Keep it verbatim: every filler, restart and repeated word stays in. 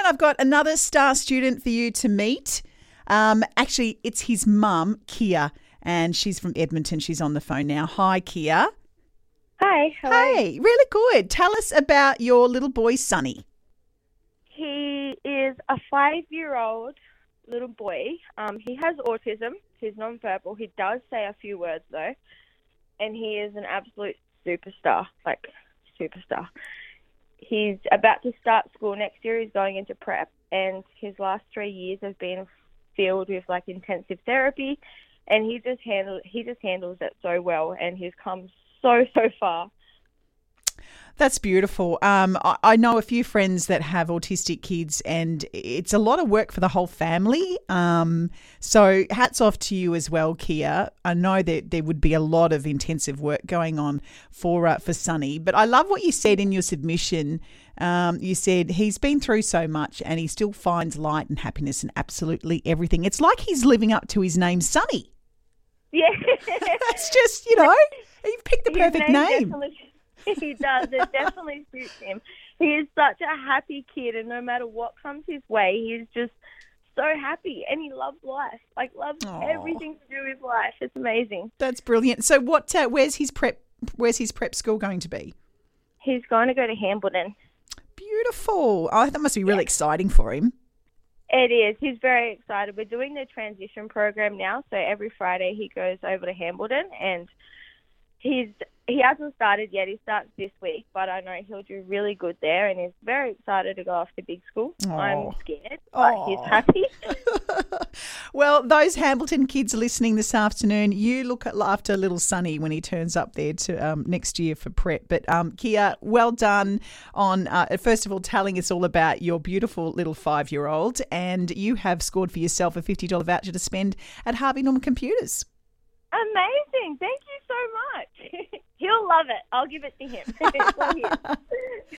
And I've got another star student for you to meet. Um, actually, it's his mum, Kia, and she's from Edmonton. She's on the phone now. Hi, Kia. Hi, how are you? Hey, really good. Tell us about your little boy, Sonny. He is a five-year-old little boy. Um, he has autism. He's nonverbal. He does say a few words, though, and he is an absolute superstar, like superstar. He's about to start school next year. He's going into prep, and his last three years have been filled with like intensive therapy, and he just handle he just handles it so well, and he's come so so far. That's beautiful. Um, I, I know a few friends that have autistic kids, and it's a lot of work for the whole family. Um, so hats off to you as well, Kia. I know that there would be a lot of intensive work going on for uh, for Sonny. But I love what you said in your submission. Um, you said he's been through so much and he still finds light and happiness in absolutely everything. It's like he's living up to his name, Sonny. Yeah. That's just, you know, you've picked the His perfect name. definitely- He does. It definitely suits him. He is such a happy kid, and no matter what comes his way, he's just so happy, and he loves life. Like, loves Aww. everything to do with life. It's amazing. That's brilliant. So what? Uh, where's his prep? Where's his prep school going to be? He's going to go to Hambleton. Beautiful. Oh, that must be really yeah. exciting for him. It is. He's very excited. We're doing the transition program now, so every Friday he goes over to Hambleton, and he's he hasn't started yet. He starts this week, but I know he'll do really good there, and he's very excited to go off to big school. Aww. I'm scared, but Aww. he's happy. Well, those Hambleton kids listening this afternoon, you look at after little Sonny when he turns up there to um, next year for prep. But um, Kia, well done on, uh, first of all, telling us all about your beautiful little five-year-old, and you have scored for yourself a fifty dollars voucher to spend at Harvey Norman Computers. Amazing. Thank you so much. He'll love it. I'll give it to him. It's all his.